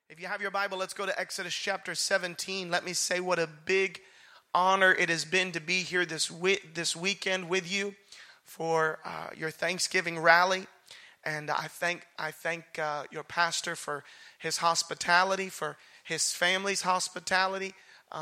If you have your Bible, let's go to Exodus chapter 17. Let me say what a big honor it has been to be here this weekend with you for your Thanksgiving rally. And I thank your pastor for his hospitality, for his family's hospitality.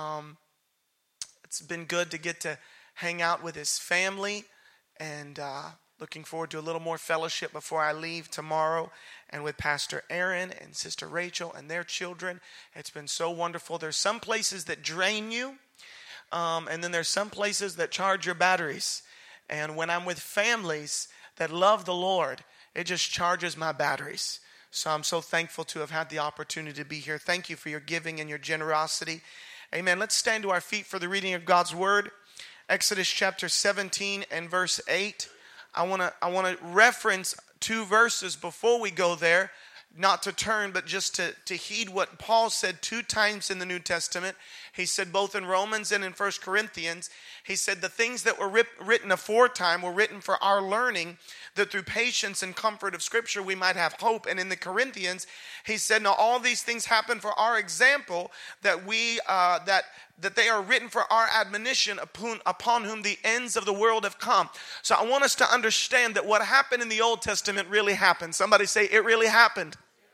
It's been good to get to hang out with his family, and looking forward to a little more fellowship before I leave tomorrow, and with Pastor Aaron and Sister Rachel and their children. It's been so wonderful. There's some places that drain you, and then there's some places that charge your batteries. And when I'm with families that love the Lord, it just charges my batteries. So I'm so thankful to have had the opportunity to be here. Thank you for your giving and your generosity. Amen. Let's stand to our feet for the reading of God's Word. Exodus chapter 17 and verse 8. I want to reference two verses before we go there, not to turn, but just to heed what Paul said two times in the New Testament. He said both in Romans and in 1 Corinthians, he said the things that were written aforetime were written for our learning, that through patience and comfort of Scripture we might have hope. And in the Corinthians, he said, now all these things happen for our example, that we that they are written for our admonition, upon whom the ends of the world have come. So I want us to understand that what happened in the Old Testament really happened. Somebody say, it really happened.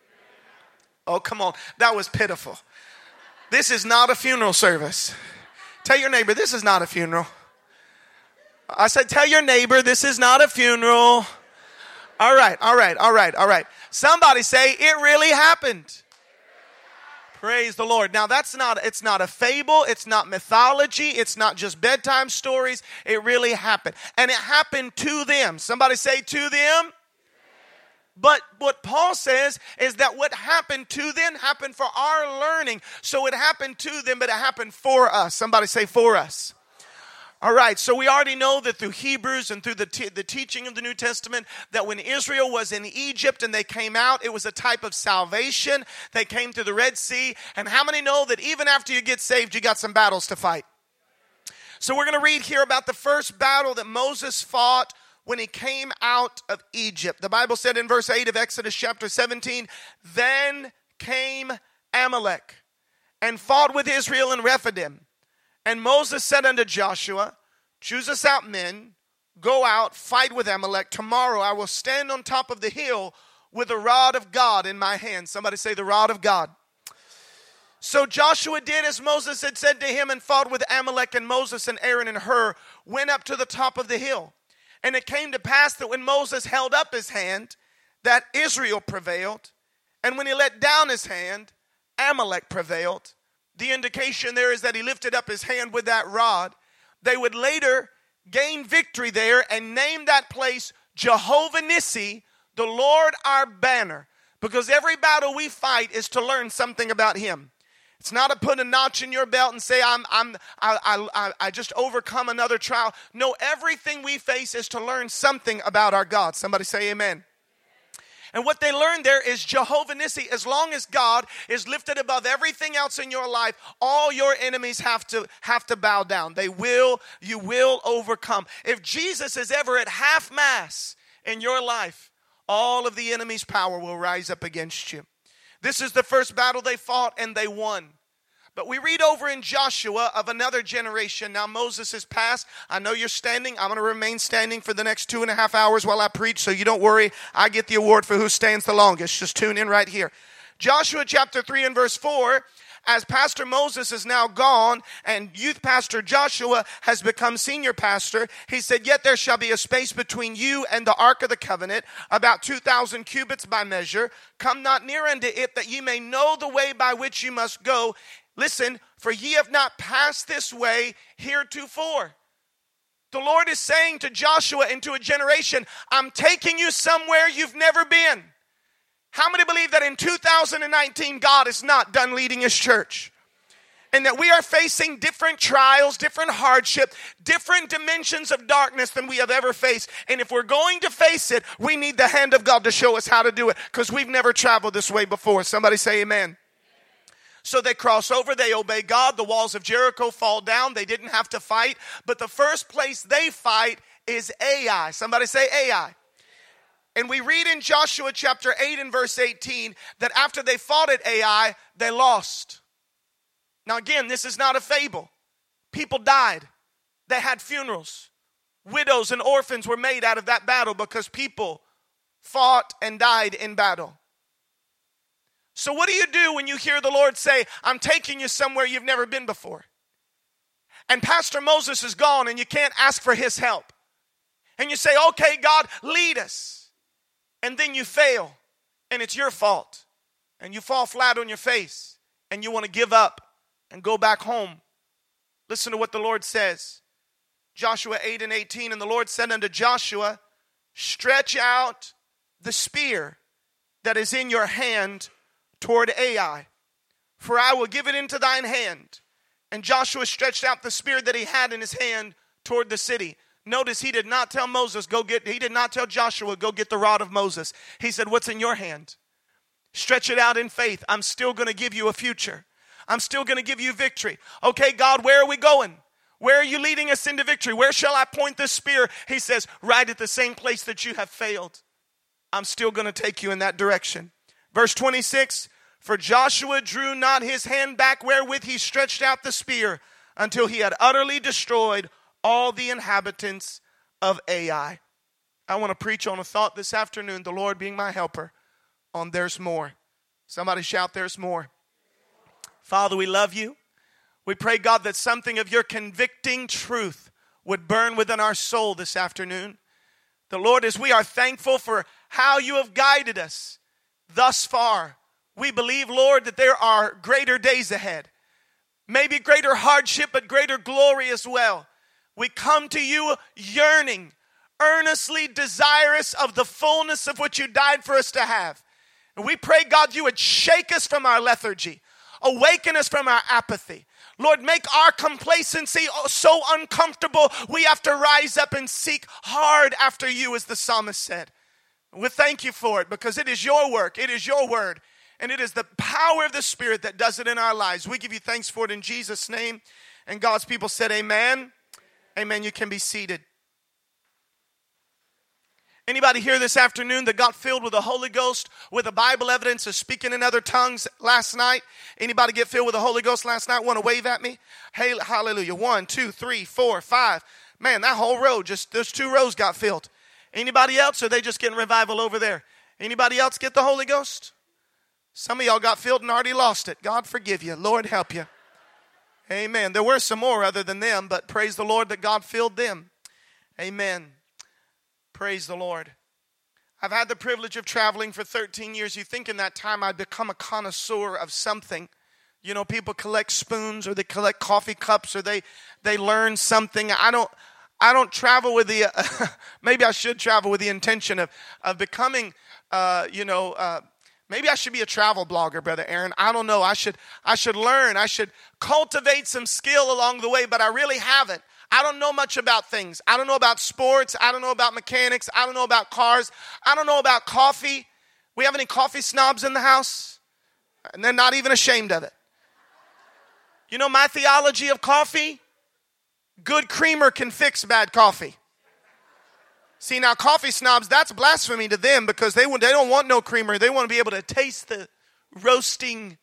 Oh, come on. That was pitiful. This is not a funeral service. Tell your neighbor, this is not a funeral. I said, tell your neighbor, this is not a funeral. All right. Somebody say, it really happened. Praise the Lord. Now it's not a fable. It's not mythology. It's not just bedtime stories. It really happened. And it happened to them. Somebody say to them. But what Paul says is that what happened to them happened for our learning. So it happened to them, but it happened for us. Somebody say for us. All right, so we already know that through Hebrews and through the teaching of the New Testament, that when Israel was in Egypt and they came out, it was a type of salvation. They came to the Red Sea. And how many know that even after you get saved, you got some battles to fight? So we're going to read here about the first battle that Moses fought when he came out of Egypt. The Bible said in verse 8 of Exodus chapter 17, then came Amalek and fought with Israel in Rephidim. And Moses said unto Joshua, choose us out men, go out, fight with Amalek. Tomorrow I will stand on top of the hill with the rod of God in my hand. Somebody say the rod of God. So Joshua did as Moses had said to him and fought with Amalek, and Moses and Aaron and Hur went up to the top of the hill. And it came to pass that when Moses held up his hand, that Israel prevailed. And when he let down his hand, Amalek prevailed. The indication there is that he lifted up his hand with that rod. They would later gain victory there and name that place Jehovah Nissi, the Lord our banner. Because every battle we fight is to learn something about him. It's not to put a notch in your belt and say, I just overcome another trial. No, everything we face is to learn something about our God. Somebody say amen. And what they learned there is Jehovah Nissi. As long as God is lifted above everything else in your life, all your enemies have to bow down. You will overcome. If Jesus is ever at half mass in your life, all of the enemy's power will rise up against you. This is the first battle they fought, and they won. But we read over in Joshua of another generation. Now Moses is past. I know you're standing. I'm going to remain standing for the next 2.5 hours while I preach, so you don't worry. I get the award for who stands the longest. Just tune in right here. Joshua chapter 3 and verse 4. As Pastor Moses is now gone and youth pastor Joshua has become senior pastor, he said, yet there shall be a space between you and the ark of the covenant, about 2,000 cubits by measure. Come not near unto it, that ye may know the way by which you must go. Listen, for ye have not passed this way heretofore. The Lord is saying to Joshua and to a generation, I'm taking you somewhere you've never been. How many believe that in 2019, God is not done leading his church? And that we are facing different trials, different hardship, different dimensions of darkness than we have ever faced. And if we're going to face it, we need the hand of God to show us how to do it, because we've never traveled this way before. Somebody say amen. So they cross over, they obey God. The walls of Jericho fall down. They didn't have to fight. But the first place they fight is Ai. Somebody say Ai. And we read in Joshua chapter 8 and verse 18 that after they fought at Ai, they lost. Now again, this is not a fable. People died. They had funerals. Widows and orphans were made out of that battle because people fought and died in battle. So what do you do when you hear the Lord say, I'm taking you somewhere you've never been before? And Pastor Moses is gone and you can't ask for his help. And you say, okay, God, lead us. And then you fail and it's your fault. And you fall flat on your face and you want to give up and go back home. Listen to what the Lord says. Joshua 8 and 18, and the Lord said unto Joshua, stretch out the spear that is in your hand toward Ai, for I will give it into thine hand. And Joshua stretched out the spear that he had in his hand toward the city. Notice he did not tell he did not tell Joshua, go get the rod of Moses. He said, what's in your hand? Stretch it out in faith. I'm still going to give you a future. I'm still going to give you victory. Okay, God, where are we going? Where are you leading us into victory? Where shall I point this spear? He says, right at the same place that you have failed. I'm still going to take you in that direction. Verse 26, for Joshua drew not his hand back wherewith he stretched out the spear until he had utterly destroyed all the inhabitants of Ai. I want to preach on a thought this afternoon, the Lord being my helper, on there's more. Somebody shout, there's more. Father, we love you. We pray, God, that something of your convicting truth would burn within our soul this afternoon. The Lord, as we are thankful for how you have guided us thus far, we believe, Lord, that there are greater days ahead. Maybe greater hardship, but greater glory as well. We come to you yearning, earnestly desirous of the fullness of what you died for us to have. And we pray, God, you would shake us from our lethargy, awaken us from our apathy. Lord, make our complacency so uncomfortable we have to rise up and seek hard after you, as the psalmist said. We thank you for it because it is your work, it is your word, and it is the power of the Spirit that does it in our lives. We give you thanks for it in Jesus' name. And God's people said amen. Amen. You can be seated. Anybody here this afternoon that got filled with the Holy Ghost with the Bible evidence of speaking in other tongues last night? Anybody get filled with the Holy Ghost last night? Want to wave at me? Hey, hallelujah. 1, 2, 3, 4, 5. Man, that whole row, just those 2 rows got filled. Anybody else? Or are they just getting revival over there? Anybody else get the Holy Ghost? Some of y'all got filled and already lost it. God forgive you. Lord help you. Amen. There were some more other than them, but praise the Lord that God filled them. Amen. Praise the Lord. I've had the privilege of traveling for 13 years. You think in that time I'd become a connoisseur of something. You know, people collect spoons or they collect coffee cups or they learn something. I don't travel with the, maybe I should travel with the intention of becoming, maybe I should be a travel blogger, Brother Aaron. I don't know. I should learn. I should cultivate some skill along the way, but I really haven't. I don't know much about things. I don't know about sports. I don't know about mechanics. I don't know about cars. I don't know about coffee. We have any coffee snobs in the house? And they're not even ashamed of it. You know my theology of coffee? Good creamer can fix bad coffee. See, now coffee snobs, that's blasphemy to them because they don't want no creamer. They want to be able to taste the roasting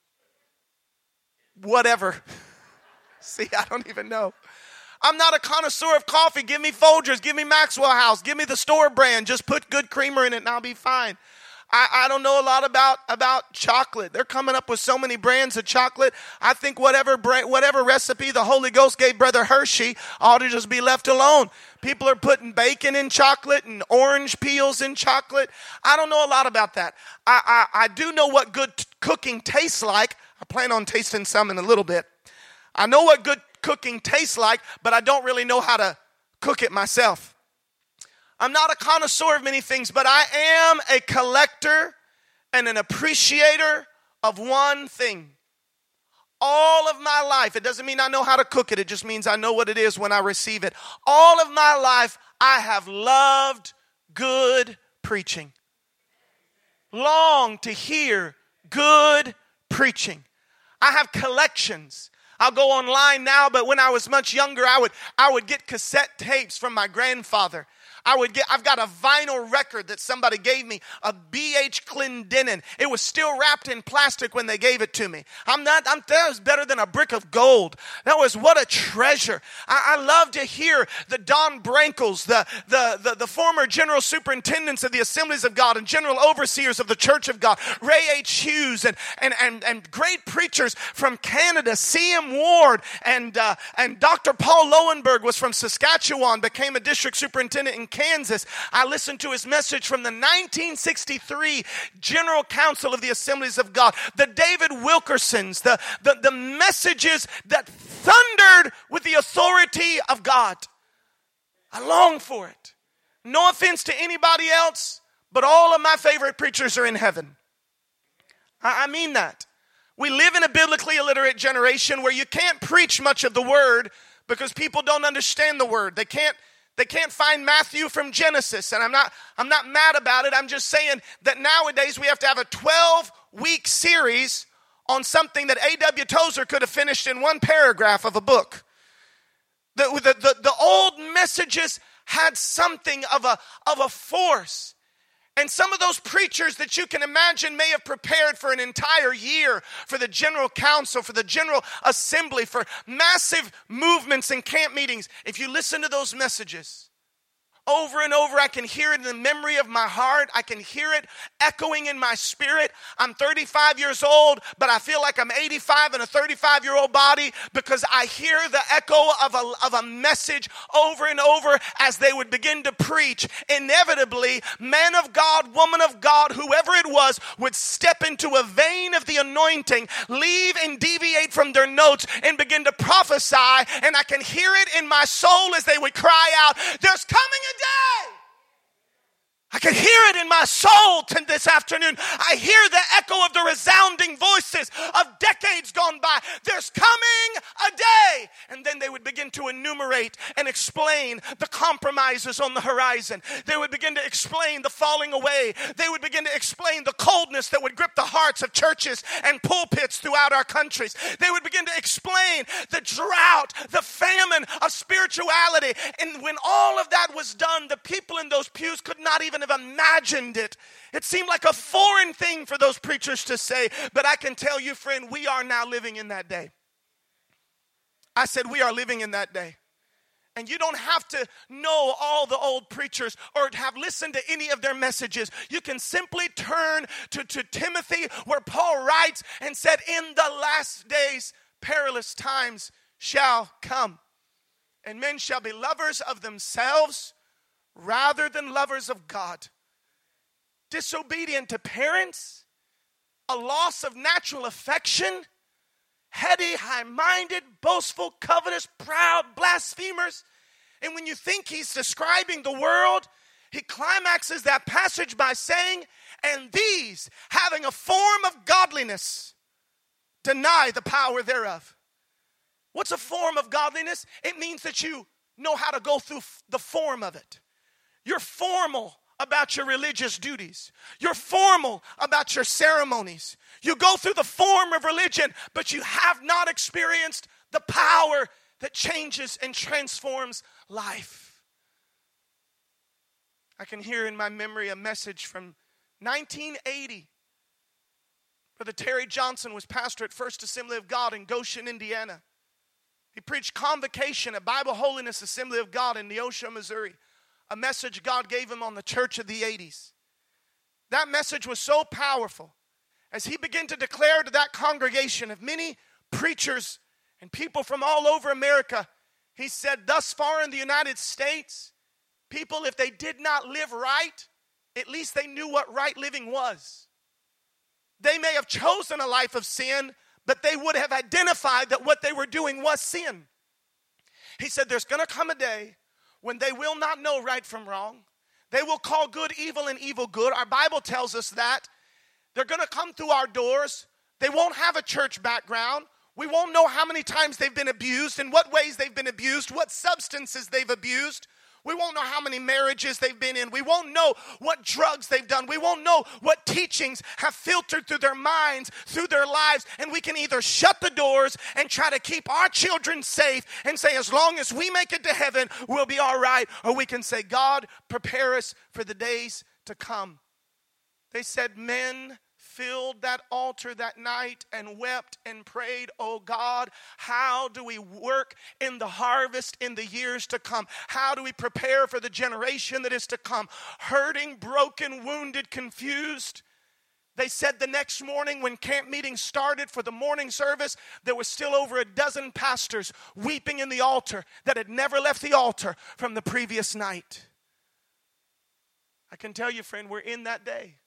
whatever. See, I don't even know. I'm not a connoisseur of coffee. Give me Folgers. Give me Maxwell House. Give me the store brand. Just put good creamer in it and I'll be fine. I don't know a lot about chocolate. They're coming up with so many brands of chocolate. I think whatever recipe the Holy Ghost gave Brother Hershey ought to just be left alone. People are putting bacon in chocolate and orange peels in chocolate. I don't know a lot about that. I do know what good cooking tastes like. I plan on tasting some in a little bit. I know what good cooking tastes like, but I don't really know how to cook it myself. I'm not a connoisseur of many things, but I am a collector and an appreciator of one thing. All of my life, it doesn't mean I know how to cook it. It just means I know what it is when I receive it. All of my life, I have loved good preaching. Long to hear good preaching. I have collections. I'll go online now, but when I was much younger, I would get cassette tapes from my grandfather. I've got a vinyl record that somebody gave me, a B.H. Clendenin. It was still wrapped in plastic when they gave it to me. That was better than a brick of gold. What a treasure. I love to hear the Don Brankles, the former general superintendents of the Assemblies of God and general overseers of the Church of God, Ray H. Hughes, and great preachers from Canada, C.M. Ward, and Dr. Paul Lowenberg was from Saskatchewan, became a district superintendent in Kansas. I listened to his message from the 1963 General Council of the Assemblies of God, the David Wilkersons, the messages that thundered with the authority of God. I long for it. No offense to anybody else, but all of my favorite preachers are in heaven. I mean that. We live in a biblically illiterate generation where you can't preach much of the word because people don't understand the word. They can't find Matthew from Genesis, and I'm not mad about it. I'm just saying that nowadays we have to have a 12-week series on something that A.W. Tozer could have finished in one paragraph of a book. The old messages had something of a force. And some of those preachers that you can imagine may have prepared for an entire year for the General Council, for the General Assembly, for massive movements and camp meetings. If you listen to those messages over and over, I can hear it in the memory of my heart. I can hear it echoing in my spirit. I'm 35 years old, but I feel like I'm 85 in a 35-year-old body because I hear the echo of a message over and over as they would begin to preach. Inevitably, man of God, woman of God, whoever it was, would step into a vein of the anointing, leave and deviate from their notes, and begin to prophesy. And I can hear it in my soul as they would cry out, "There's coming a day." I can hear it in my soul this afternoon. I hear the echo of the resounding voices of decades gone by. There's coming a day. And then they would begin to enumerate and explain the compromises on the horizon. They would begin to explain the falling away. They would begin to explain the coldness that would grip the hearts of churches and pulpits throughout our countries. They would begin to explain the drought, the famine of spirituality. And when all of that was done, the people in those pews could not even have imagined it. It seemed like a foreign thing for those preachers to say. But I can tell you, friend, we are now living in that day. I said we are living in that day. And you don't have to know all the old preachers or have listened to any of their messages. You can simply turn to Timothy, where Paul writes and said, "In the last days, perilous times shall come. And men shall be lovers of themselves rather than lovers of God, disobedient to parents, a loss of natural affection, heady, high-minded, boastful, covetous, proud, blasphemers." And when you think he's describing the world, he climaxes that passage by saying, "And these, having a form of godliness, deny the power thereof." What's a form of godliness? It means that you know how to go through the form of it. You're formal about your religious duties. You're formal about your ceremonies. You go through the form of religion, but you have not experienced the power that changes and transforms life. I can hear in my memory a message from 1980. Brother Terry Johnson was pastor at First Assembly of God in Goshen, Indiana. He preached Convocation at Bible Holiness Assembly of God in Neosho, Missouri. A message God gave him on the church of the 80s. That message was so powerful. As he began to declare to that congregation of many preachers and people from all over America, he said, thus far in the United States, people, if they did not live right, at least they knew what right living was. They may have chosen a life of sin, but they would have identified that what they were doing was sin. He said, there's going to come a day when they will not know right from wrong. They will call good evil and evil good. Our Bible tells us that. They're going to come through our doors. They won't have a church background. We won't know how many times they've been abused, in what ways they've been abused, what substances they've abused. We won't know how many marriages they've been in. We won't know what drugs they've done. We won't know what teachings have filtered through their minds, through their lives. And we can either shut the doors and try to keep our children safe and say, as long as we make it to heaven, we'll be all right. Or we can say, God, prepare us for the days to come. They said men filled that altar that night and wept and prayed, oh God, how do we work in the harvest in the years to come? How do we prepare for the generation that is to come? Hurting, broken, wounded, confused. They said the next morning when camp meeting started for the morning service, there was still over a dozen pastors weeping in the altar that had never left the altar from the previous night. I can tell you, friend, we're in that day.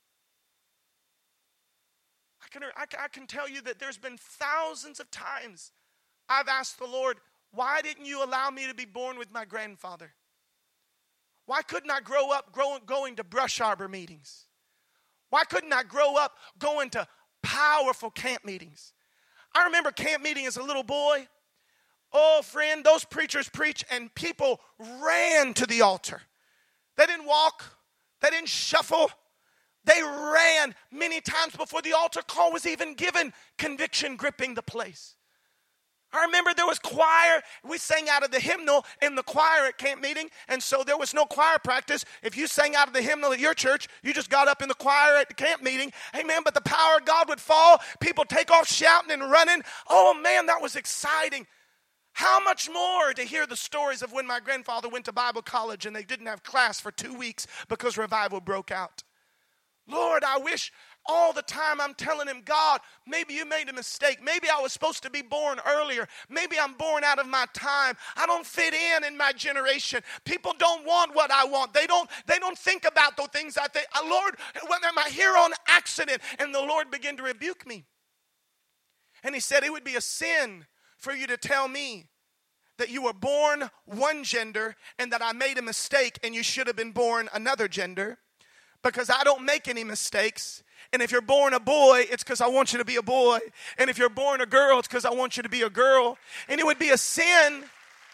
I can tell you that there's been thousands of times I've asked the Lord, why didn't you allow me to be born with my grandfather? Why couldn't I grow up going to brush arbor meetings? Why couldn't I grow up going to powerful camp meetings? I remember camp meeting as a little boy. Oh, friend, those preachers preach and people ran to the altar. They didn't walk. They didn't shuffle. They ran many times before the altar call was even given, conviction gripping the place. I remember there was choir. We sang out of the hymnal in the choir at camp meeting, and so there was no choir practice. If you sang out of the hymnal at your church, you just got up in the choir at the camp meeting. Amen, but the power of God would fall. People take off shouting and running. Oh, man, that was exciting. How much more to hear the stories of when my grandfather went to Bible college and they didn't have class for 2 weeks because revival broke out. Lord, I wish all the time I'm telling him, God, maybe you made a mistake. Maybe I was supposed to be born earlier. Maybe I'm born out of my time. I don't fit in my generation. People don't want what I want. They don't think about the things I think. Lord, am I here on accident? And the Lord began to rebuke me. And he said, it would be a sin for you to tell me that you were born one gender and that I made a mistake and you should have been born another gender. Because I don't make any mistakes. And if you're born a boy, it's because I want you to be a boy. And if you're born a girl, it's because I want you to be a girl. And it would be a sin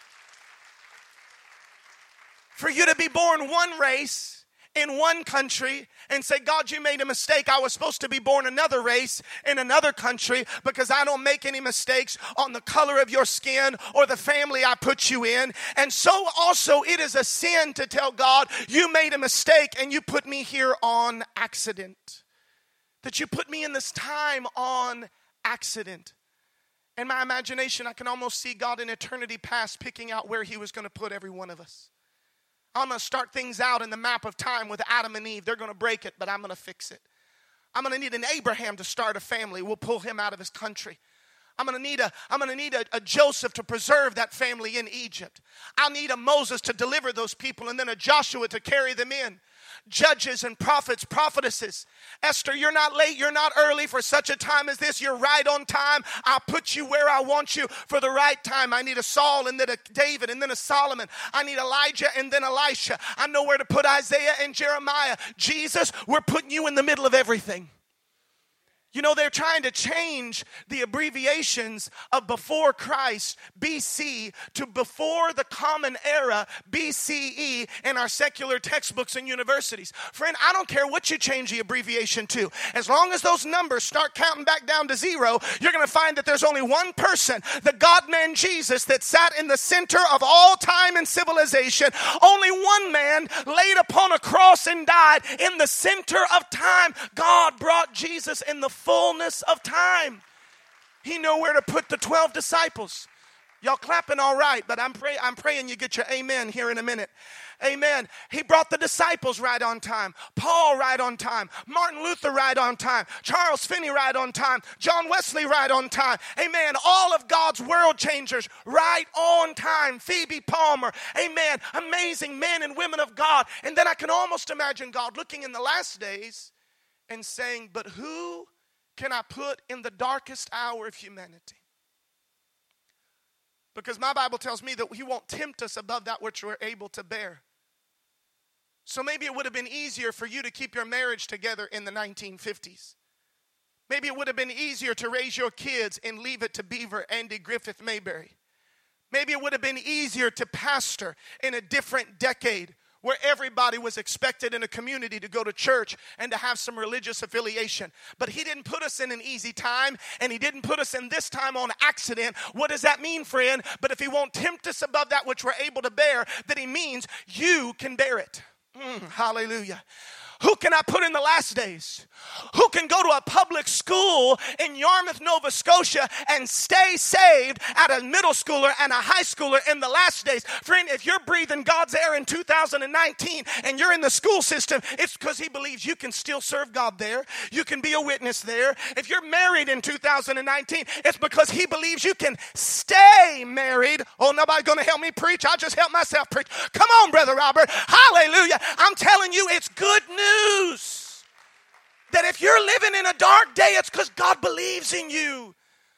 for you to be born one race in one country and say, God, you made a mistake. I was supposed to be born another race in another country because I don't make any mistakes on the color of your skin or the family I put you in. And so also it is a sin to tell God, you made a mistake and you put me here on accident. That you put me in this time on accident. In my imagination, I can almost see God in eternity past picking out where he was going to put every one of us. I'm going to start things out in the map of time with Adam and Eve. They're going to break it, but I'm going to fix it. I'm going to need an Abraham to start a family. We'll pull him out of his country. I'm going to need a Joseph to preserve that family in Egypt. I'll need a Moses to deliver those people, and then a Joshua to carry them in. Judges and prophets, prophetesses. Esther, you're not late, you're not early for such a time as this. You're right on time. I'll put you where I want you for the right time. I need a Saul and then a David and then a Solomon. I need Elijah and then Elisha. I know where to put Isaiah and Jeremiah. Jesus, we're putting you in the middle of everything. You know, they're trying to change the abbreviations of before Christ, BC, to before the common era, BCE, in our secular textbooks and universities. Friend, I don't care what you change the abbreviation to. As long as those numbers start counting back down to zero, you're going to find that there's only one person, the God-man Jesus, that sat in the center of all time and civilization. Only one man laid upon a cross and died in the center of time. God brought Jesus in the fullness of time. He knew where to put the 12 disciples. Y'all clapping all right, but I'm praying you get your amen here in a minute. Amen. He brought the disciples right on time. Paul right on time. Martin Luther right on time. Charles Finney right on time. John Wesley right on time. Amen. All of God's world changers right on time. Phoebe Palmer. Amen. Amazing men and women of God. And then I can almost imagine God looking in the last days and saying, but who can I put in the darkest hour of humanity? Because my Bible tells me that he won't tempt us above that which we're able to bear. So maybe it would have been easier for you to keep your marriage together in the 1950s. Maybe it would have been easier to raise your kids and leave it to Beaver, Andy Griffith, Mayberry. Maybe it would have been easier to pastor in a different decade where everybody was expected in a community to go to church and to have some religious affiliation. But he didn't put us in an easy time, and he didn't put us in this time on accident. What does that mean, friend? But if he won't tempt us above that which we're able to bear, then he means you can bear it. Hallelujah. Who can I put in the last days? Who can go to a public school in Yarmouth, Nova Scotia and stay saved at a middle schooler and a high schooler in the last days? Friend, if you're breathing God's air in 2019 and you're in the school system, it's because he believes you can still serve God there. You can be a witness there. If you're married in 2019, it's because he believes you can stay married. Oh, nobody going to help me preach? I'll just help myself preach. Come on, Brother Robert. Hallelujah. I'm telling you, it's good news. That if you're living in a dark day, it's because God believes in you.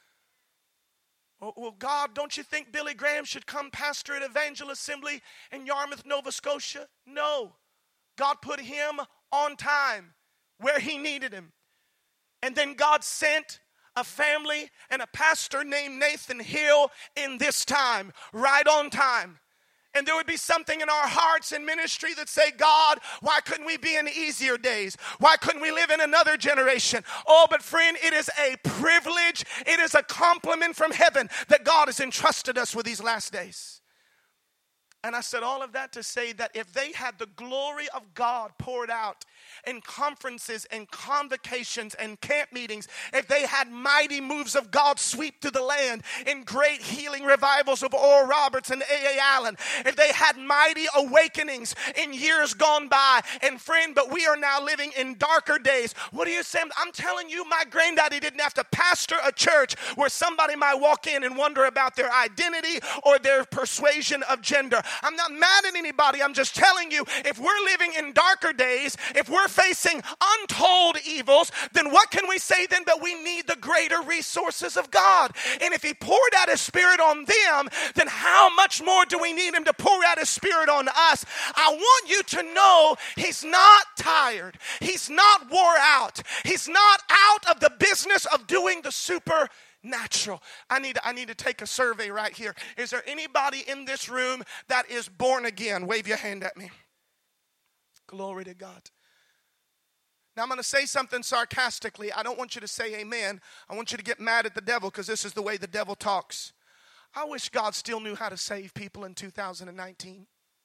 Well, God, don't you think Billy Graham should come pastor at Evangel Assembly in Yarmouth, Nova Scotia? No. God put him on time where he needed him. And then God sent a family and a pastor named Nathan Hill in this time, right on time. And there would be something in our hearts in ministry that say, God, why couldn't we be in easier days? Why couldn't we live in another generation? Oh, but friend, it is a privilege. It is a compliment from heaven that God has entrusted us with these last days. And I said all of that to say that if they had the glory of God poured out in conferences and convocations and camp meetings, if they had mighty moves of God sweep through the land in great healing revivals of Oral Roberts and A.A. Allen, if they had mighty awakenings in years gone by, and friend, but we are now living in darker days. What are you saying? I'm telling you, my granddaddy didn't have to pastor a church where somebody might walk in and wonder about their identity or their persuasion of gender. I'm not mad at anybody. I'm just telling you, if we're living in darker days, if we're facing untold evils, then what can we say then? But we need the greater resources of God. And if he poured out his spirit on them, then how much more do we need him to pour out his spirit on us? I want you to know he's not tired. He's not wore out. He's not out of the business of doing the supernatural. I need to take a survey right here. Is there anybody in this room that is born again? Wave your hand at me. Glory to God. Now I'm going to say something sarcastically. I don't want you to say amen. I want you to get mad at the devil because this is the way the devil talks. I wish God still knew how to save people in 2019.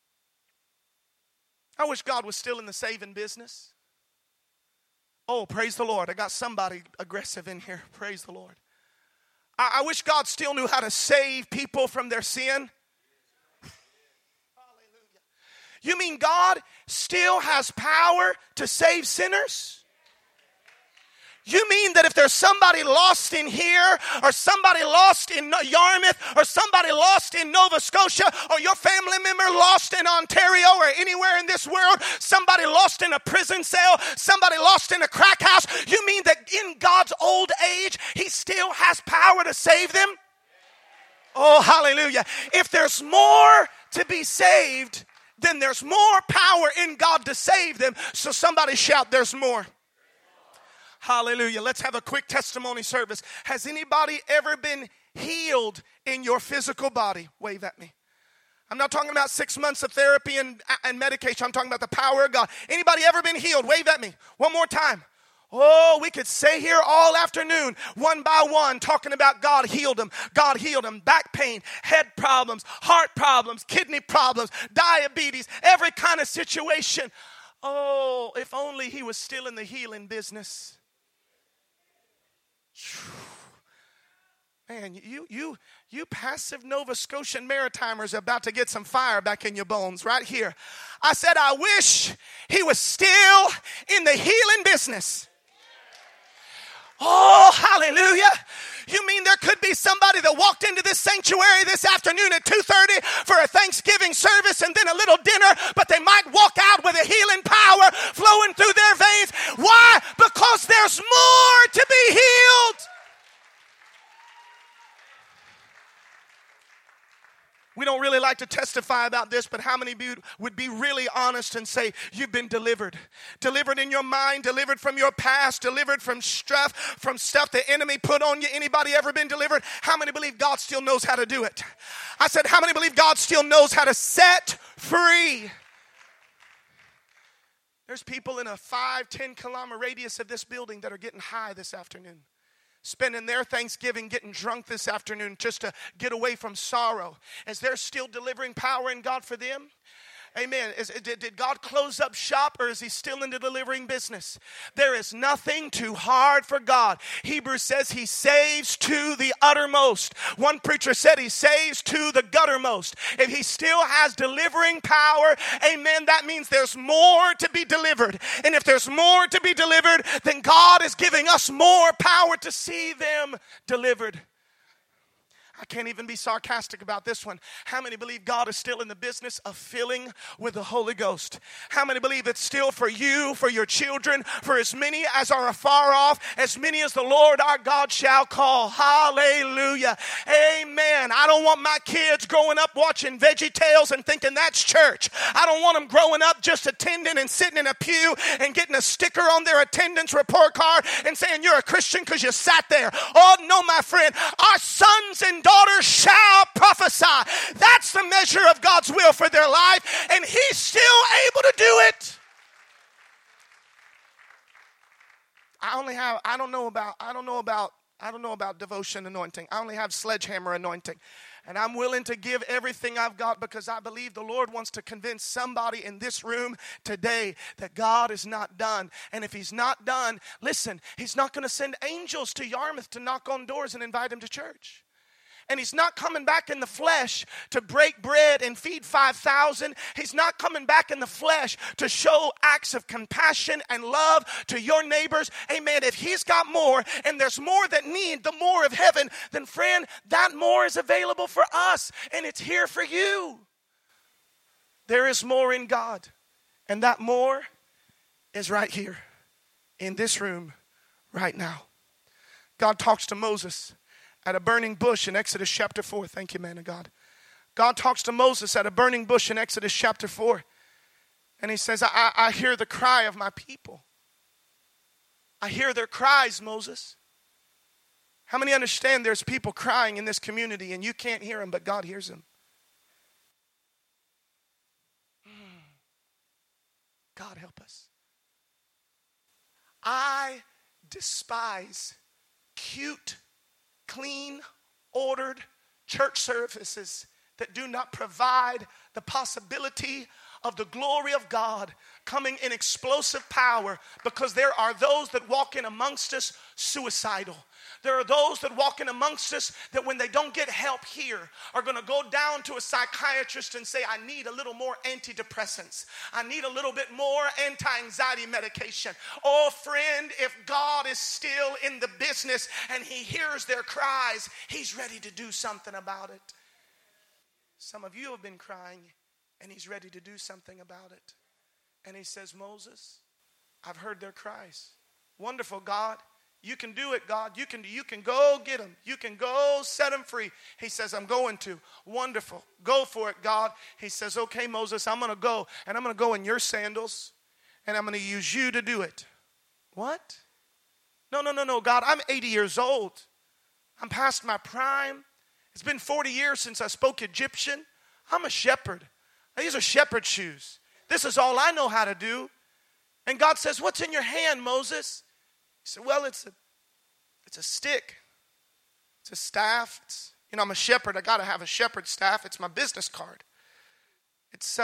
I wish God was still in the saving business. Oh, praise the Lord. I got somebody aggressive in here. Praise the Lord. I wish God still knew how to save people from their sin. Hallelujah. You mean God still has power to save sinners? You mean that if there's somebody lost in here, or somebody lost in Yarmouth, or somebody lost in Nova Scotia, or your family member lost in Ontario or anywhere in this world, somebody lost in a prison cell, somebody lost in a crack house, you mean that in God's old age, he still has power to save them? Oh, hallelujah. If there's more to be saved, then there's more power in God to save them. So somebody shout, there's more. Hallelujah. Let's have a quick testimony service. Has anybody ever been healed in your physical body? Wave at me. I'm not talking about 6 months of therapy and medication. I'm talking about the power of God. Anybody ever been healed? Wave at me. One more time. Oh, we could stay here all afternoon, one by one, talking about God healed them. God healed them. Back pain, head problems, heart problems, kidney problems, diabetes, every kind of situation. Oh, if only he was still in the healing business. Man, you passive Nova Scotian Maritimers are about to get some fire back in your bones right here. I said, I wish he was still in the healing business. Oh, hallelujah. You mean there could be somebody that walked into this sanctuary this afternoon at 2:30 for a Thanksgiving service and then a little dinner, but they might walk out with a healing power flowing through their veins. Why? Because there's more to be healed. We don't really like to testify about this, but how many of you would be really honest and say you've been delivered? Delivered in your mind, delivered from your past, delivered from stuff the enemy put on you. Anybody ever been delivered? How many believe God still knows how to do it? I said, how many believe God still knows how to set free? There's people in a 5-10 kilometer radius of this building that are getting high this afternoon. Spending their Thanksgiving getting drunk this afternoon just to get away from sorrow. Is there still delivering power in God for them? Amen. Did God close up shop, or is he still in the delivering business? There is nothing too hard for God. Hebrews says he saves to the uttermost. One preacher said he saves to the guttermost. If he still has delivering power, amen, that means there's more to be delivered. And if there's more to be delivered, then God is giving us more power to see them delivered. I can't even be sarcastic about this one. How many believe God is still in the business of filling with the Holy Ghost? How many believe it's still for you, for your children, for as many as are afar off, as many as the Lord our God shall call? Hallelujah. Amen. I don't want my kids growing up watching VeggieTales and thinking that's church. I don't want them growing up just attending and sitting in a pew and getting a sticker on their attendance report card and saying you're a Christian because you sat there. Oh, no, my friend. Our sons and daughters shall prophesy. That's the measure of God's will for their life, and he's still able to do it. I don't know about devotion anointing. I only have sledgehammer anointing. And I'm willing to give everything I've got because I believe the Lord wants to convince somebody in this room today that God is not done. And if he's not done, listen, he's not going to send angels to Yarmouth to knock on doors and invite him to church. And he's not coming back in the flesh to break bread and feed 5,000. He's not coming back in the flesh to show acts of compassion and love to your neighbors. Amen. If he's got more and there's more that need the more of heaven, then friend, that more is available for us. And it's here for you. There is more in God. And that more is right here in this room right now. God talks to Moses at a burning bush in Exodus chapter 4. Thank you, man of God. God talks to Moses at a burning bush in Exodus chapter 4. And he says, I hear the cry of my people. I hear their cries, Moses. How many understand there's people crying in this community and you can't hear them, but God hears them? God help us. I despise cute, clean, ordered church services that do not provide the possibility of the glory of God coming in explosive power, because there are those that walk in amongst us suicidal. There are those that walk in amongst us that when they don't get help here are going to go down to a psychiatrist and say, I need a little more antidepressants. I need a little bit more anti-anxiety medication. Oh, friend, if God is still in the business and he hears their cries, he's ready to do something about it. Some of you have been crying and he's ready to do something about it. And he says, Moses, I've heard their cries. Wonderful, God. You can do it, God. You can go get them. You can go set them free. He says, I'm going to. Wonderful. Go for it, God. He says, okay, Moses, I'm going to go. And I'm going to go in your sandals. And I'm going to use you to do it. What? No, God. I'm 80 years old. I'm past my prime. It's been 40 years since I spoke Egyptian. I'm a shepherd. These are shepherd shoes. This is all I know how to do. And God says, what's in your hand, Moses? He said, well, it's a stick. It's a staff. I'm a shepherd. I got to have a shepherd staff. It's my business card. It's,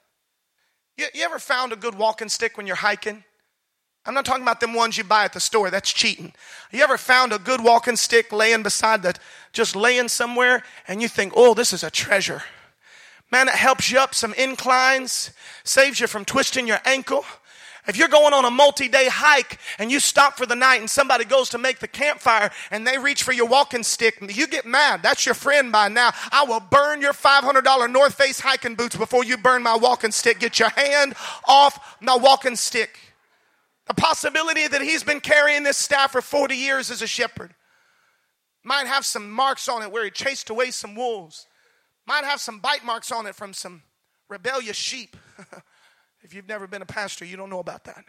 you ever found a good walking stick when you're hiking? I'm not talking about them ones you buy at the store. That's cheating. You ever found a good walking stick laying just laying somewhere and you think, oh, this is a treasure. Man, it helps you up some inclines, saves you from twisting your ankle. If you're going on a multi-day hike and you stop for the night and somebody goes to make the campfire and they reach for your walking stick, you get mad. That's your friend by now. I will burn your $500 North Face hiking boots before you burn my walking stick. Get your hand off my walking stick. The possibility that he's been carrying this staff for 40 years as a shepherd might have some marks on it where he chased away some wolves. Might have some bite marks on it from some rebellious sheep. If you've never been a pastor, you don't know about that.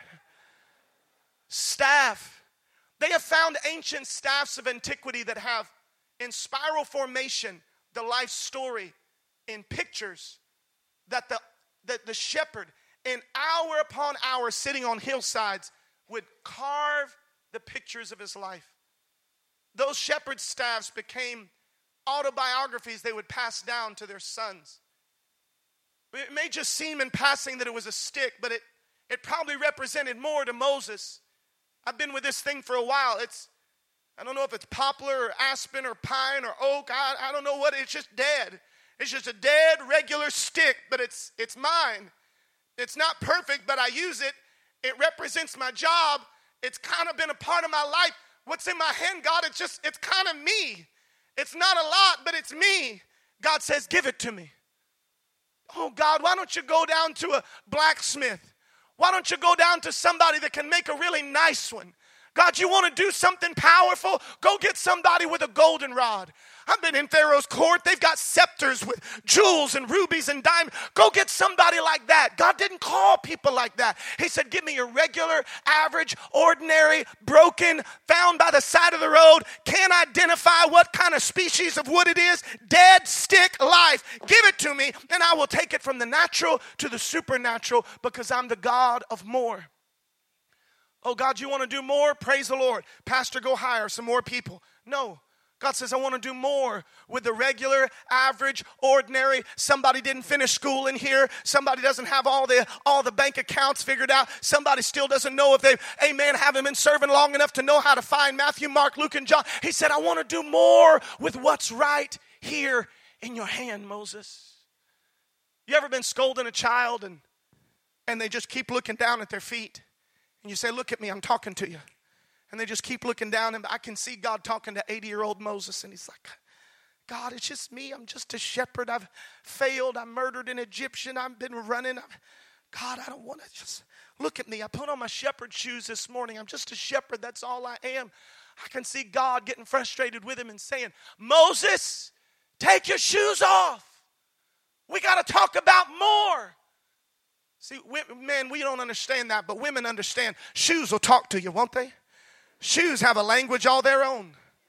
Staff. They have found ancient staffs of antiquity that have in spiral formation the life story in pictures that the shepherd in hour upon hour sitting on hillsides would carve the pictures of his life. Those shepherd staffs became autobiographies they would pass down to their sons. It may just seem in passing that it was a stick, but it probably represented more to Moses. I've been with this thing for a while. I don't know if it's poplar or aspen or pine or oak. I don't know what. It's just dead. It's just a dead, regular stick, but it's mine. It's not perfect, but I use it. It represents my job. It's kind of been a part of my life. What's in my hand, God, it's kind of me. It's not a lot, but it's me. God says, give it to me. Oh, God, why don't you go down to a blacksmith? Why don't you go down to somebody that can make a really nice one? God, you want to do something powerful? Go get somebody with a goldenrod. I've been in Pharaoh's court. They've got scepters with jewels and rubies and diamonds. Go get somebody like that. God didn't call people like that. He said, give me a regular, average, ordinary, broken, found by the side of the road. Can't identify what kind of species of wood it is. Dead stick life. Give it to me, and I will take it from the natural to the supernatural because I'm the God of more. Oh, God, you want to do more? Praise the Lord. Pastor, go hire some more people. No. God says, I want to do more with the regular, average, ordinary. Somebody didn't finish school in here. Somebody doesn't have all the bank accounts figured out. Somebody still doesn't know if they, amen, haven't been serving long enough to know how to find Matthew, Mark, Luke, and John. He said, I want to do more with what's right here in your hand, Moses. You ever been scolding a child and they just keep looking down at their feet? And you say, look at me, I'm talking to you. And they just keep looking down, and I can see God talking to 80-year-old Moses, and he's like, God, it's just me. I'm just a shepherd. I've failed. I murdered an Egyptian. I've been running. God, I don't want to just look at me. I put on my shepherd shoes this morning. I'm just a shepherd. That's all I am. I can see God getting frustrated with him and saying, Moses, take your shoes off. We got to talk about more. See, men, we don't understand that, but women understand. Shoes will talk to you, won't they? Shoes have a language all their own.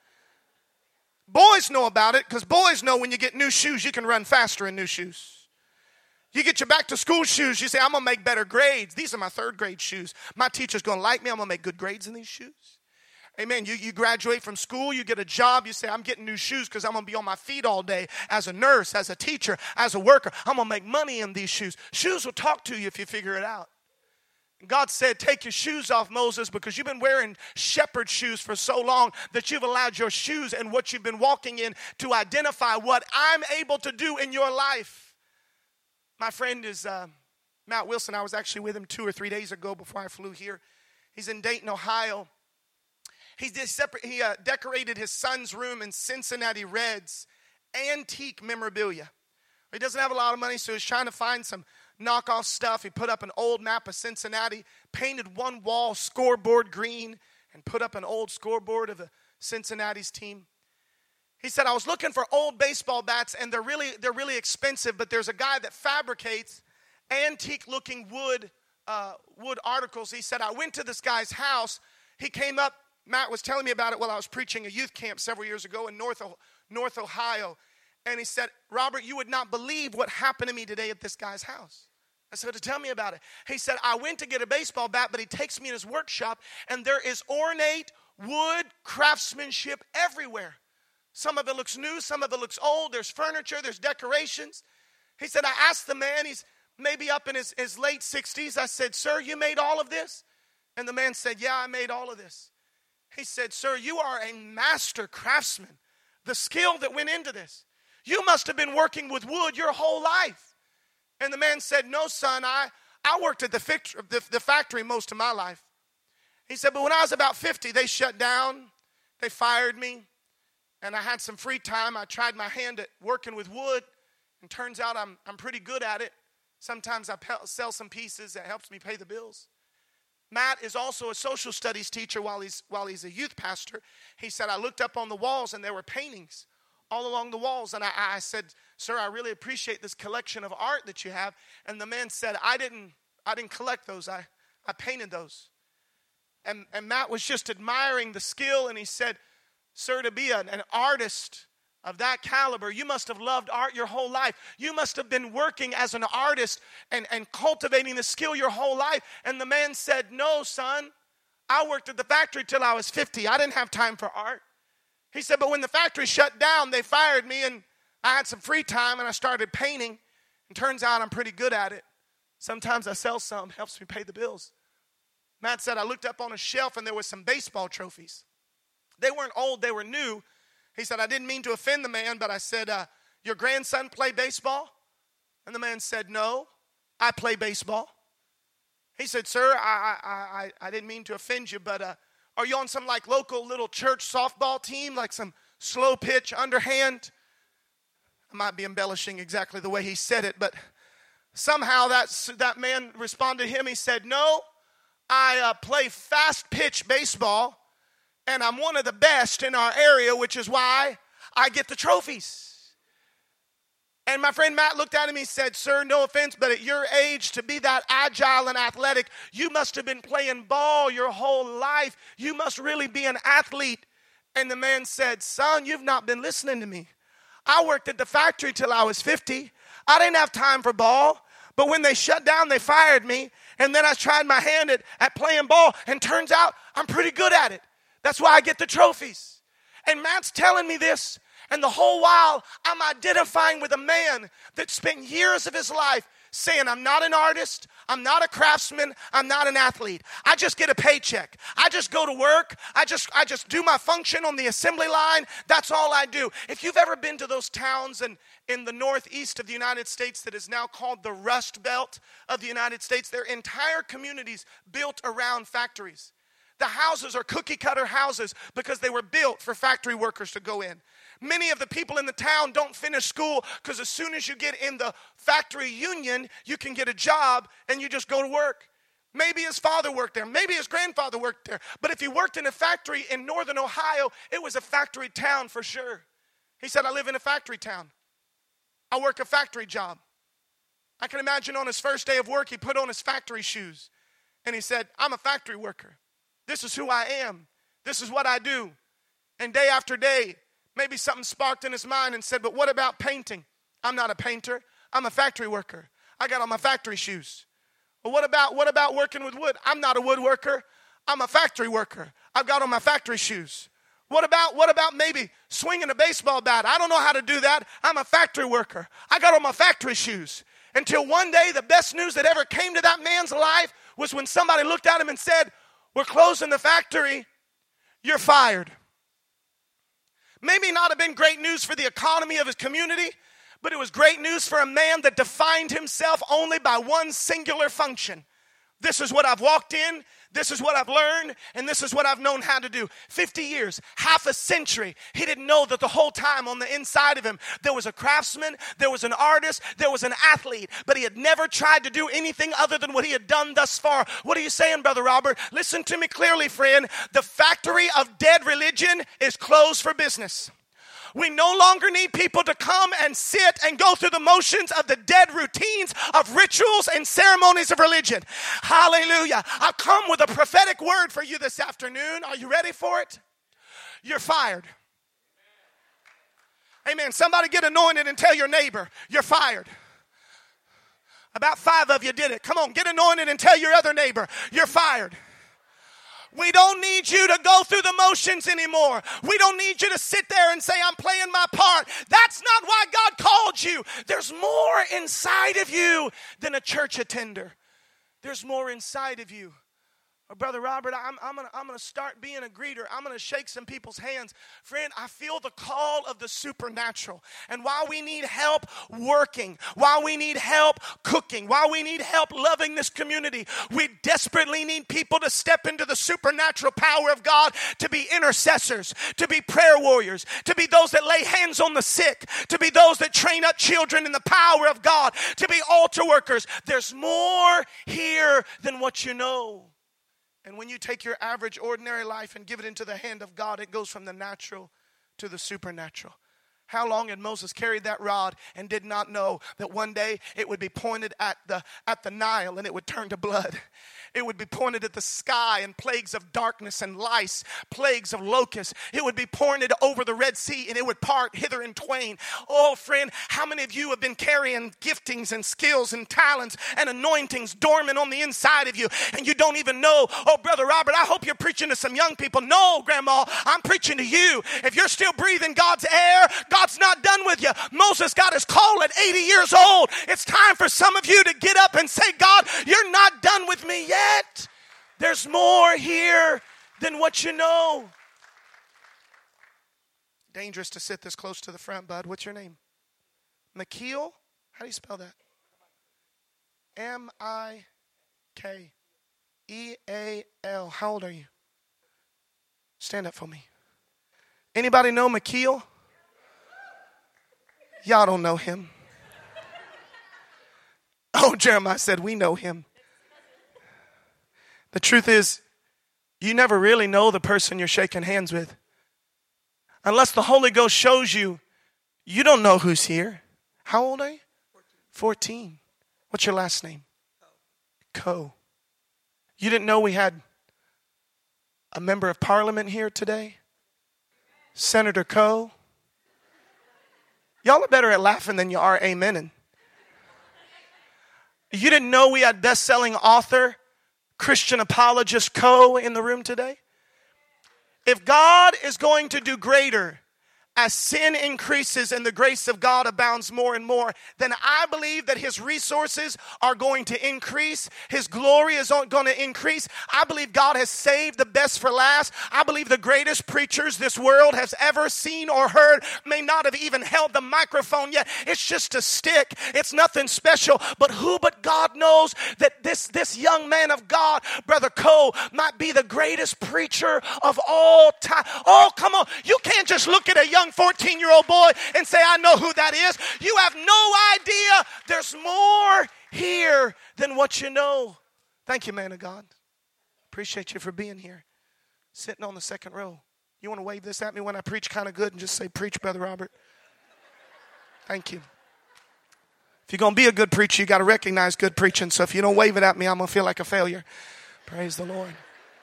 Boys know about it because boys know when you get new shoes, you can run faster in new shoes. You get your back to school shoes, you say, I'm going to make better grades. These are my third grade shoes. My teacher's going to like me. I'm going to make good grades in these shoes. Amen. You graduate from school, you get a job, you say, I'm getting new shoes because I'm going to be on my feet all day as a nurse, as a teacher, as a worker. I'm going to make money in these shoes. Shoes will talk to you if you figure it out. God said, take your shoes off, Moses, because you've been wearing shepherd shoes for so long that you've allowed your shoes and what you've been walking in to identify what I'm able to do in your life. My friend is Matt Wilson. I was actually with him 2 or 3 days ago before I flew here. He's in Dayton, Ohio. He decorated his son's room in Cincinnati Reds antique memorabilia. He doesn't have a lot of money, so he's trying to find some knockoff stuff. He put up an old map of Cincinnati, painted one wall scoreboard green, and put up an old scoreboard of the Cincinnati's team. He said, I was looking for old baseball bats, and they're really expensive, but there's a guy that fabricates antique-looking wood articles. He said, I went to this guy's house. He came up. Matt was telling me about it while I was preaching a youth camp several years ago in North Ohio. And he said, Robert, you would not believe what happened to me today at this guy's house. I said, tell me about it. He said, I went to get a baseball bat, but he takes me in his workshop, and there is ornate wood craftsmanship everywhere. Some of it looks new, some of it looks old. There's furniture, there's decorations. He said, I asked the man, he's maybe up in his late 60s. I said, sir, you made all of this? And the man said, yeah, I made all of this. He said, sir, you are a master craftsman. The skill that went into this. You must have been working with wood your whole life. And the man said, no, son, I worked at the factory most of my life. He said, but when I was about 50, they shut down. They fired me. And I had some free time. I tried my hand at working with wood. And turns out I'm pretty good at it. Sometimes I sell some pieces that helps me pay the bills. Matt is also a social studies teacher while he's a youth pastor. He said, I looked up on the walls and there were paintings all along the walls. And I said, sir, I really appreciate this collection of art that you have. And the man said, I didn't collect those. I painted those. And Matt was just admiring the skill. And he said, sir, to be an artist of that caliber, you must have loved art your whole life. You must have been working as an artist and cultivating the skill your whole life. And the man said, no, son, I worked at the factory till I was 50. I didn't have time for art. He said, but when the factory shut down, they fired me and I had some free time and I started painting. And turns out I'm pretty good at it. Sometimes I sell some, helps me pay the bills. Matt said, I looked up on a shelf and there was some baseball trophies. They weren't old, they were new. He said, I didn't mean to offend the man, but I said, your grandson play baseball? And the man said, no, I play baseball. He said, sir, I didn't mean to offend you, but are you on some like local little church softball team, like some slow pitch, underhand? I might be embellishing exactly the way he said it, but somehow that man responded to him. He said, no, I play fast pitch baseball. And I'm one of the best in our area, which is why I get the trophies. And my friend Matt looked at him, he said, sir, no offense, but at your age, to be that agile and athletic, you must have been playing ball your whole life. You must really be an athlete. And the man said, son, you've not been listening to me. I worked at the factory till I was 50. I didn't have time for ball. But when they shut down, they fired me. And then I tried my hand at playing ball. And turns out I'm pretty good at it. That's why I get the trophies. And Matt's telling me this, and the whole while I'm identifying with a man that spent years of his life saying, I'm not an artist, I'm not a craftsman, I'm not an athlete. I just get a paycheck. I just go to work. I just do my function on the assembly line. That's all I do. If you've ever been to those towns in the northeast of the United States that is now called the Rust Belt of the United States, there are entire communities built around factories. The houses are cookie cutter houses because they were built for factory workers to go in. Many of the people in the town don't finish school because as soon as you get in the factory union, you can get a job and you just go to work. Maybe his father worked there. Maybe his grandfather worked there. But if he worked in a factory in northern Ohio, it was a factory town for sure. He said, I live in a factory town. I work a factory job. I can imagine on his first day of work, he put on his factory shoes. And he said, I'm a factory worker. This is who I am. This is what I do. And day after day, maybe something sparked in his mind and said, but what about painting? I'm not a painter. I'm a factory worker. I got on my factory shoes. Well, what about working with wood? I'm not a woodworker. I'm a factory worker. I've got on my factory shoes. What about maybe swinging a baseball bat? I don't know how to do that. I'm a factory worker. I got on my factory shoes. Until one day, the best news that ever came to that man's life was when somebody looked at him and said, we're closing the factory. You're fired. Maybe not have been great news for the economy of his community, but it was great news for a man that defined himself only by one singular function. This is what I've walked in, this is what I've learned, and this is what I've known how to do. 50 years, half a century, he didn't know that the whole time on the inside of him, there was a craftsman, there was an artist, there was an athlete, but he had never tried to do anything other than what he had done thus far. What are you saying, Brother Robert? Listen to me clearly, friend. The factory of dead religion is closed for business. We no longer need people to come and sit and go through the motions of the dead routines of rituals and ceremonies of religion. Hallelujah. I've come with a prophetic word for you this afternoon. Are you ready for it? You're fired. Amen. Somebody get anointed and tell your neighbor, you're fired. About 5 of you did it. Come on, get anointed and tell your other neighbor, you're fired. We don't need you to go through the motions anymore. We don't need you to sit there and say, I'm playing my part. That's not why God called you. There's more inside of you than a church attender. There's more inside of you. Brother Robert, I'm gonna start being a greeter. I'm gonna shake some people's hands. Friend, I feel the call of the supernatural. And while we need help working, while we need help cooking, while we need help loving this community, we desperately need people to step into the supernatural power of God, to be intercessors, to be prayer warriors, to be those that lay hands on the sick, to be those that train up children in the power of God, to be altar workers. There's more here than what you know. And when you take your average, ordinary life and give it into the hand of God, it goes from the natural to the supernatural. How long had Moses carried that rod and did not know that one day it would be pointed at the Nile and it would turn to blood? It would be pointed at the sky and plagues of darkness and lice, plagues of locusts. It would be pointed over the Red Sea and it would part hither in twain. Oh, friend, how many of you have been carrying giftings and skills and talents and anointings dormant on the inside of you and you don't even know? Oh, Brother Robert, I hope you're preaching to some young people. No, Grandma, I'm preaching to you. If you're still breathing God's air, God's not done with you. Moses got his call at 80 years old. It's time for some of you to get up and say, God, you're not done with me yet. There's more here than what you know. Dangerous to sit this close to the front, bud. What's your name? McKeel? How do you spell that? M-I-K-E-A-L. How old are you? Stand up for me. Anybody know McKeel? Y'all don't know him. Oh, Jeremiah said, we know him. The truth is, you never really know the person you're shaking hands with. Unless the Holy Ghost shows you, you don't know who's here. How old are you? 14. What's your last name? Coe. You didn't know we had a member of parliament here today? Senator Coe. Y'all are better at laughing than you are amening. You didn't know we had best-selling author, Christian apologist Coe in the room today? If God is going to do greater as sin increases and the grace of God abounds more and more, then I believe that his resources are going to increase. His glory is going to increase. I believe God has saved the best for last. I believe the greatest preachers this world has ever seen or heard may not have even held the microphone yet. It's just a stick. It's nothing special. But who but God knows that this young man of God, Brother Coe, might be the greatest preacher of all time. Oh, come on. You can't just look at a young 14-year-old boy and say, I know who that is. You have no idea. There's more here than what you know. Thank you, man of God. Appreciate you for being here. Sitting on the second row. You want to wave this at me when I preach kind of good and just say, preach, Brother Robert? Thank you. If you're going to be a good preacher, you got to recognize good preaching. So if you don't wave it at me, I'm going to feel like a failure. Praise the Lord.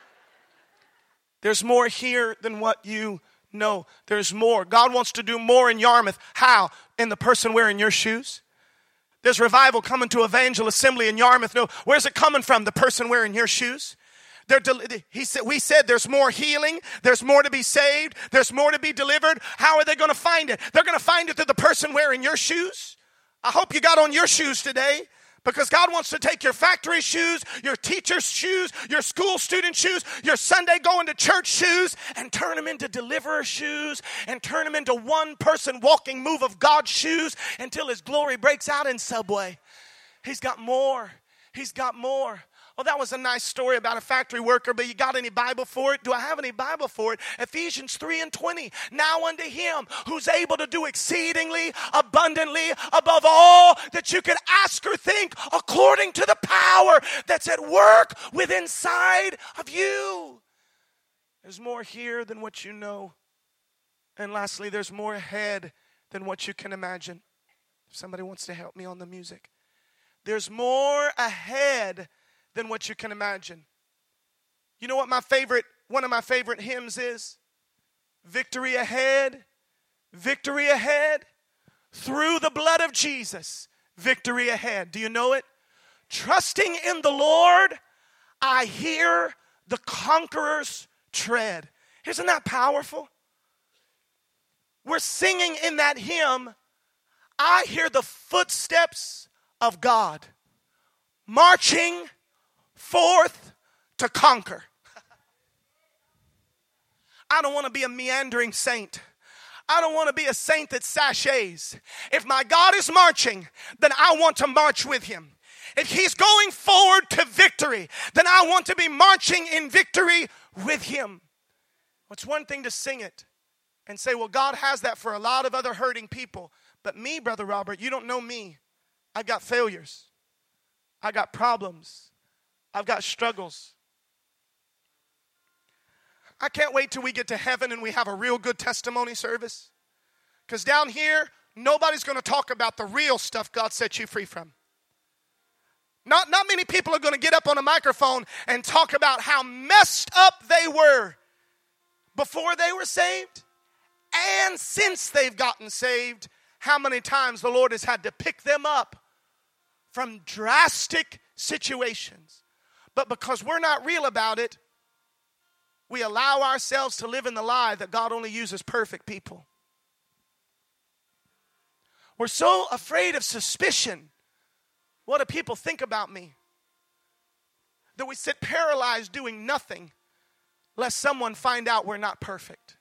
There's more here than what you know. There's more. God wants to do more in Yarmouth. How? In the person wearing your shoes. There's revival coming to Evangel Assembly in Yarmouth. No, where's it coming from? The person wearing your shoes. We said there's more healing. There's more to be saved. There's more to be delivered. How are they going to find it? They're going to find it through the person wearing your shoes. I hope you got on your shoes today. Because God wants to take your factory shoes, your teacher's shoes, your school student shoes, your Sunday going to church shoes, and turn them into deliverer shoes, and turn them into one person walking move of God's shoes until his glory breaks out in Subway. He's got more. He's got more. Oh, that was a nice story about a factory worker, but you got any Bible for it? Do I have any Bible for it? Ephesians 3:20. Now unto him who's able to do exceedingly abundantly above all that you could ask or think, according to the power that's at work within inside of you. There's more here than what you know. And lastly, there's more ahead than what you can imagine. If somebody wants to help me on the music. There's more ahead than what you can imagine. You know what one of my favorite hymns is? Victory ahead, victory ahead, through the blood of Jesus, victory ahead. Do you know it? Trusting in the Lord, I hear the conqueror's tread. Isn't that powerful? We're singing in that hymn, I hear the footsteps of God marching forth to conquer. I don't want to be a meandering saint. I don't want to be a saint that sachets. If my God is marching, then I want to march with him. If he's going forward to victory, then I want to be marching in victory with him. It's one thing to sing it and say, well, God has that for a lot of other hurting people. But me, Brother Robert, you don't know me. I've got failures. I got problems. I've got struggles. I can't wait till we get to heaven and we have a real good testimony service. Because down here, nobody's going to talk about the real stuff God set you free from. Not many people are going to get up on a microphone and talk about how messed up they were before they were saved and since they've gotten saved, how many times the Lord has had to pick them up from drastic situations. But because we're not real about it, we allow ourselves to live in the lie that God only uses perfect people. We're so afraid of suspicion. What do people think about me? That we sit paralyzed doing nothing lest someone find out we're not perfect.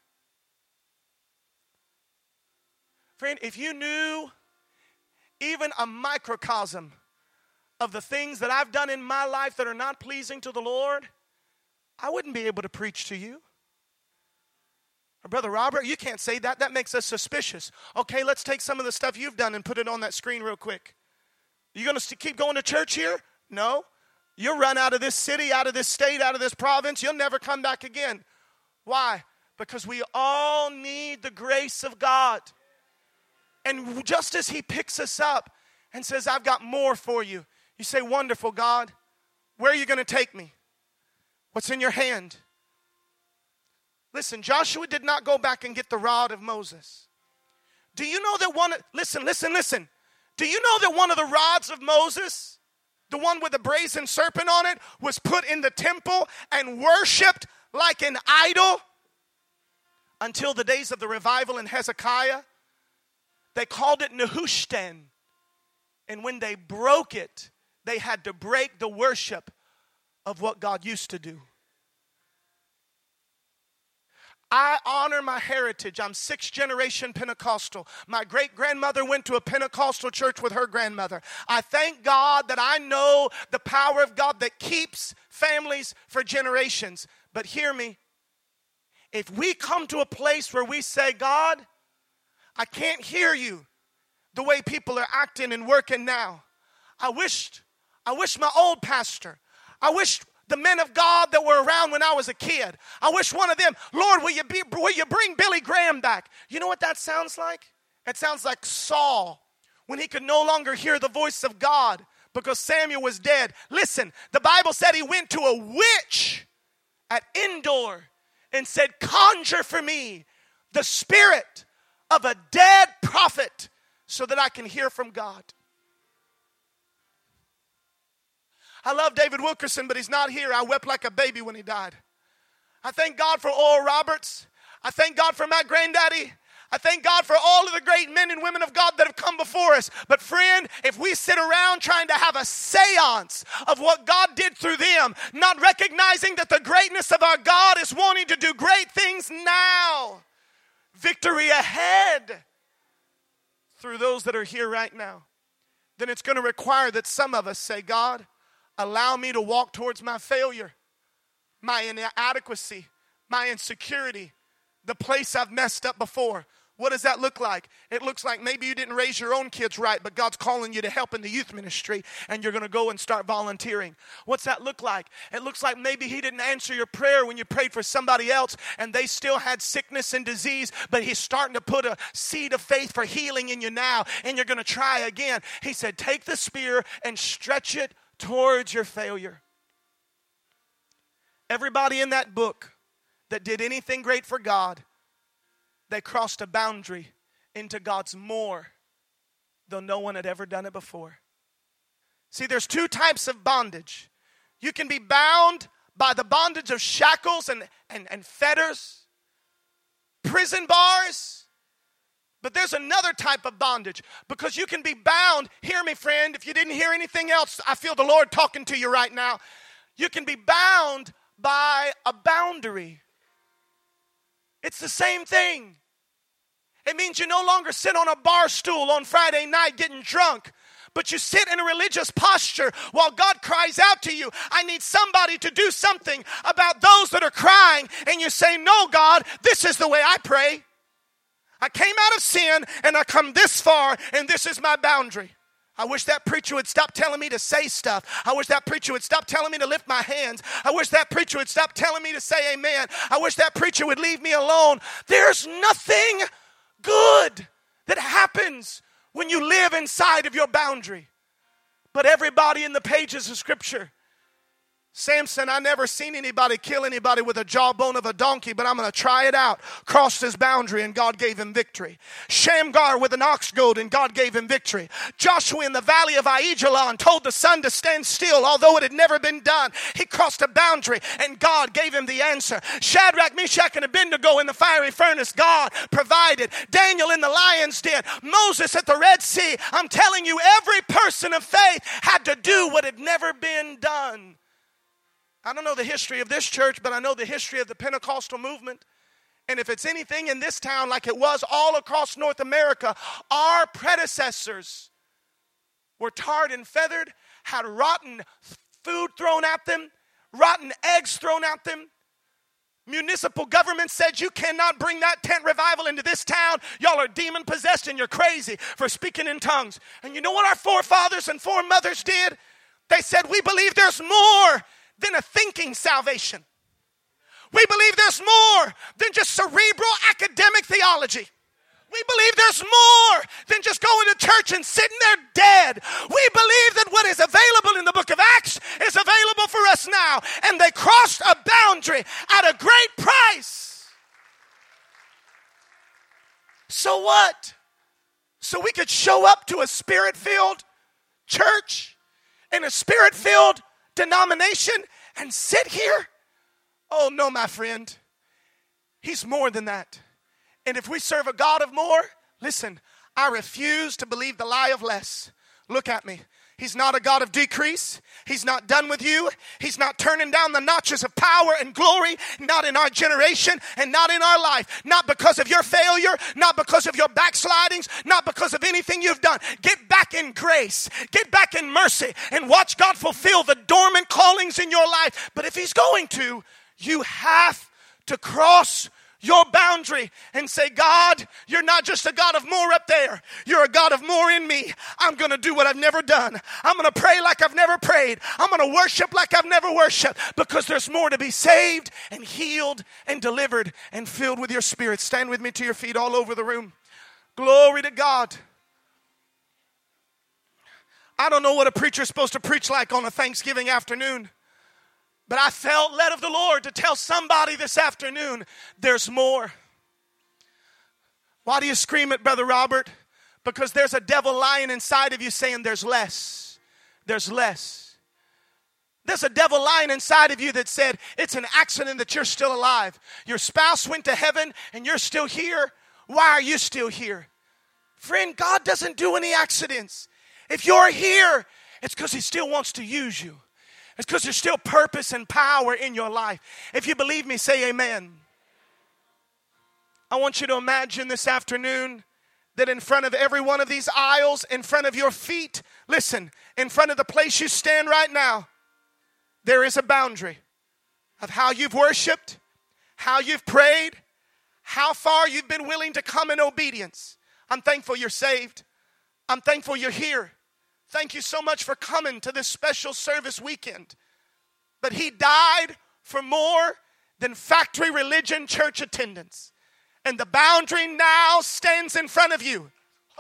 Friend, if you knew even a microcosm of the things that I've done in my life that are not pleasing to the Lord, I wouldn't be able to preach to you. Or Brother Robert, you can't say that. That makes us suspicious. Okay, let's take some of the stuff you've done and put it on that screen real quick. You going to keep going to church here? No. You'll run out of this city, out of this state, out of this province. You'll never come back again. Why? Because we all need the grace of God. And just as He picks us up and says, I've got more for you, you say, wonderful God, where are you going to take me? What's in your hand? Listen, Joshua did not go back and get the rod of Moses. Do you know that listen. Do you know that one of the rods of Moses, the one with the brazen serpent on it, was put in the temple and worshiped like an idol until the days of the revival in Hezekiah? They called it Nehushtan. And when they broke it, they had to break the worship of what God used to do. I honor my heritage. I'm 6th generation Pentecostal. My great-grandmother went to a Pentecostal church with her grandmother. I thank God that I know the power of God that keeps families for generations. But hear me. If we come to a place where we say, God, I can't hear you the way people are acting and working now. I wish my old pastor, I wish the men of God that were around when I was a kid, I wish one of them, Lord, will you bring Billy Graham back? You know what that sounds like? It sounds like Saul when he could no longer hear the voice of God because Samuel was dead. Listen, the Bible said he went to a witch at Endor and said, conjure for me the spirit of a dead prophet so that I can hear from God. I love David Wilkerson, but he's not here. I wept like a baby when he died. I thank God for Oral Roberts. I thank God for my granddaddy. I thank God for all of the great men and women of God that have come before us. But friend, if we sit around trying to have a seance of what God did through them, not recognizing that the greatness of our God is wanting to do great things now, victory ahead through those that are here right now, then it's going to require that some of us say, God, allow me to walk towards my failure, my inadequacy, my insecurity, the place I've messed up before. What does that look like? It looks like maybe you didn't raise your own kids right, but God's calling you to help in the youth ministry, and you're going to go and start volunteering. What's that look like? It looks like maybe He didn't answer your prayer when you prayed for somebody else, and they still had sickness and disease, but He's starting to put a seed of faith for healing in you now, and you're going to try again. He said, take the spear and stretch it towards your failure. Everybody in that book that did anything great for God, they crossed a boundary into God's more, though no one had ever done it before. See, there's two types of bondage. You can be bound by the bondage of shackles and fetters, prison bars. But there's another type of bondage, because you can be bound. Hear me, friend. If you didn't hear anything else, I feel the Lord talking to you right now. You can be bound by a boundary. It's the same thing. It means you no longer sit on a bar stool on Friday night getting drunk, but you sit in a religious posture while God cries out to you, I need somebody to do something about those that are crying. And you say, no, God, this is the way I pray. I came out of sin and I come this far, and this is my boundary. I wish that preacher would stop telling me to say stuff. I wish that preacher would stop telling me to lift my hands. I wish that preacher would stop telling me to say amen. I wish that preacher would leave me alone. There's nothing good that happens when you live inside of your boundary. But everybody in the pages of Scripture, Samson, I never seen anybody kill anybody with a jawbone of a donkey, but I'm going to try it out. Crossed his boundary and God gave him victory. Shamgar with an ox goad and God gave him victory. Joshua in the valley of Aijalon told the sun to stand still, although it had never been done. He crossed a boundary and God gave him the answer. Shadrach, Meshach, and Abednego in the fiery furnace, God provided. Daniel in the lion's den. Moses at the Red Sea. I'm telling you, every person of faith had to do what had never been done. I don't know the history of this church, but I know the history of the Pentecostal movement. And if it's anything in this town like it was all across North America, our predecessors were tarred and feathered, had rotten food thrown at them, rotten eggs thrown at them. Municipal government said, you cannot bring that tent revival into this town. Y'all are demon possessed and you're crazy for speaking in tongues. And you know what our forefathers and foremothers did? They said, we believe there's more than a thinking salvation. We believe there's more than just cerebral academic theology. We believe there's more than just going to church and sitting there dead. We believe that what is available in the book of Acts is available for us now. And they crossed a boundary at a great price. So what? So we could show up to a spirit-filled church and a spirit-filled denomination and sit here? Oh no, my friend. He's more than that. And if we serve a God of more, listen, I refuse to believe the lie of less. Look at me. He's not a God of decrease. He's not done with you. He's not turning down the notches of power and glory, not in our generation and not in our life. Not because of your failure, not because of your backslidings, not because of anything you've done. Get back in grace. Get back in mercy and watch God fulfill the dormant callings in your life. But if He's going to, you have to cross your boundary and say, God, you're not just a God of more up there. You're a God of more in me. I'm going to do what I've never done. I'm going to pray like I've never prayed. I'm going to worship like I've never worshiped, because there's more to be saved and healed and delivered and filled with your Spirit. Stand with me to your feet all over the room. Glory to God. I don't know what a preacher's supposed to preach like on a Thanksgiving afternoon, but I felt led of the Lord to tell somebody this afternoon, there's more. Why do you scream it, Brother Robert? Because there's a devil lying inside of you saying there's less. There's less. There's a devil lying inside of you that said it's an accident that you're still alive. Your spouse went to heaven and you're still here. Why are you still here? Friend, God doesn't do any accidents. If you're here, it's because He still wants to use you. It's because there's still purpose and power in your life. If you believe me, say amen. I want you to imagine this afternoon that in front of every one of these aisles, in front of your feet, listen, in front of the place you stand right now, there is a boundary of how you've worshiped, how you've prayed, how far you've been willing to come in obedience. I'm thankful you're saved. I'm thankful you're here. Thank you so much for coming to this special service weekend. But He died for more than factory religion church attendance. And the boundary now stands in front of you.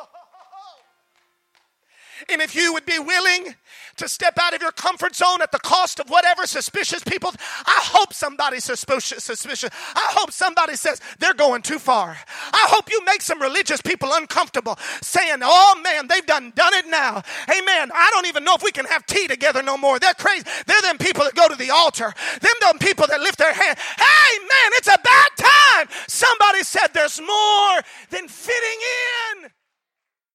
And if you would be willing to step out of your comfort zone at the cost of whatever suspicious people, I hope somebody's suspicious. I hope somebody says they're going too far. I hope you make some religious people uncomfortable saying, oh man, they've done it now. Amen. I don't even know if we can have tea together no more. They're crazy. They're them people that go to the altar. Them people that lift their hand. Hey man, it's a bad time. Somebody said there's more than fitting in.